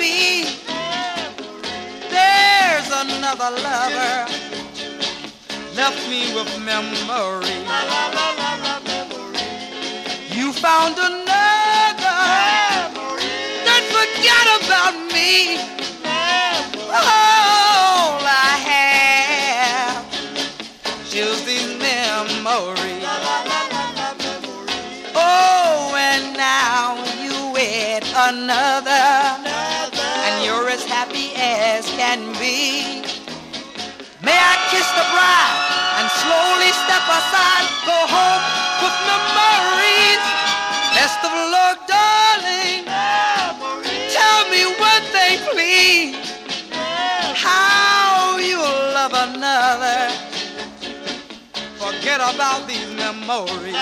be. There's another lover left me with memory. You found another that forgot about me. All I have is these memories. Oh, and now you with another, and you're as happy as can be. May I kiss the bride and slowly step aside, go home with memories. Best of luck, darling. Tell me one thing, please. How you love another. Forget about these memories.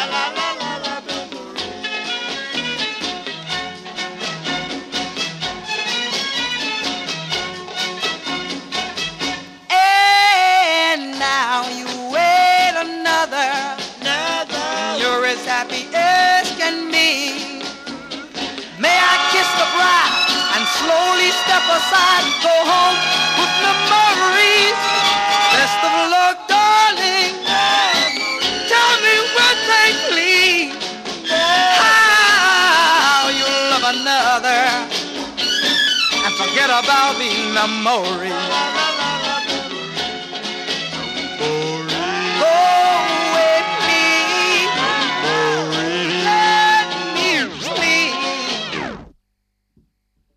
And now you wait another. You're as happy as can be. May I kiss the bride and slowly step aside, go home with memories. Best of luck, darling. Tell me one thing, please. How you love another and forget about the memories.